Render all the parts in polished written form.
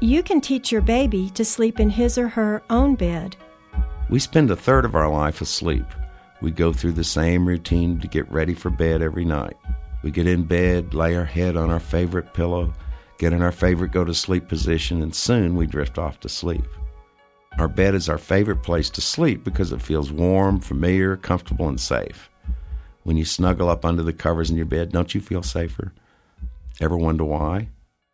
You can teach your baby to sleep in his or her own bed. We spend a third of our life asleep. We go through the same routine to get ready for bed every night. We get in bed, lay our head on our favorite pillow, get in our favorite go-to-sleep position, and soon we drift off to sleep. Our bed is our favorite place to sleep because it feels warm, familiar, comfortable, and safe. When you snuggle up under the covers in your bed, don't you feel safer? Ever wonder why?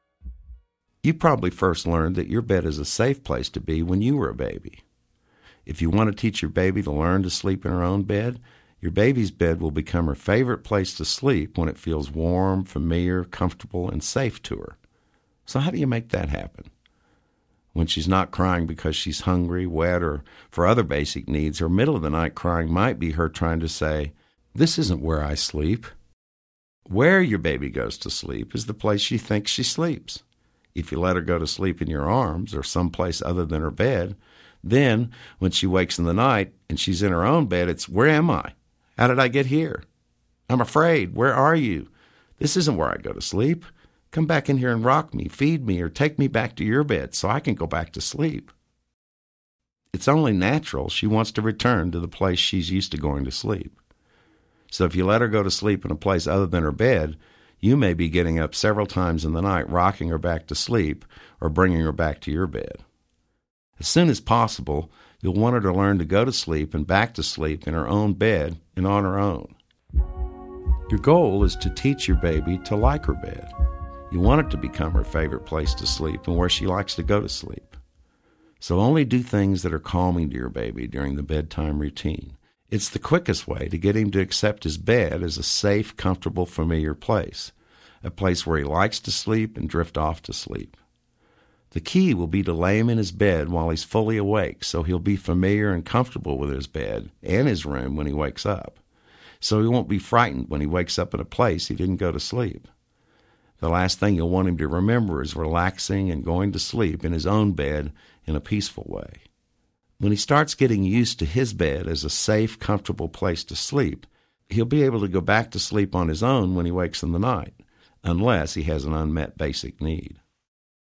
You probably first learned that your bed is a safe place to be when you were a baby. If you want to teach your baby to learn to sleep in her own bed, your baby's bed will become her favorite place to sleep when it feels warm, familiar, comfortable, and safe to her. So how do you make that happen? When she's not crying because she's hungry, wet, or for other basic needs, her middle-of-the-night crying might be her trying to say, "This isn't where I sleep." Where your baby goes to sleep is the place she thinks she sleeps. If you let her go to sleep in your arms or someplace other than her bed, then when she wakes in the night and she's in her own bed, it's, "Where am I? How did I get here? I'm afraid. Where are you? This isn't where I go to sleep. Come back in here and rock me, feed me, or take me back to your bed so I can go back to sleep." It's only natural she wants to return to the place she's used to going to sleep. So if you let her go to sleep in a place other than her bed, you may be getting up several times in the night, rocking her back to sleep, or bringing her back to your bed. As soon as possible, you'll want her to learn to go to sleep and back to sleep in her own bed and on her own. Your goal is to teach your baby to like her bed. You want it to become her favorite place to sleep and where she likes to go to sleep. So only do things that are calming to your baby during the bedtime routine. It's the quickest way to get him to accept his bed as a safe, comfortable, familiar place, a place where he likes to sleep and drift off to sleep. The key will be to lay him in his bed while he's fully awake so he'll be familiar and comfortable with his bed and his room when he wakes up, so he won't be frightened when he wakes up in a place he didn't go to sleep. The last thing you'll want him to remember is relaxing and going to sleep in his own bed in a peaceful way. When he starts getting used to his bed as a safe, comfortable place to sleep, he'll be able to go back to sleep on his own when he wakes in the night, unless he has an unmet basic need.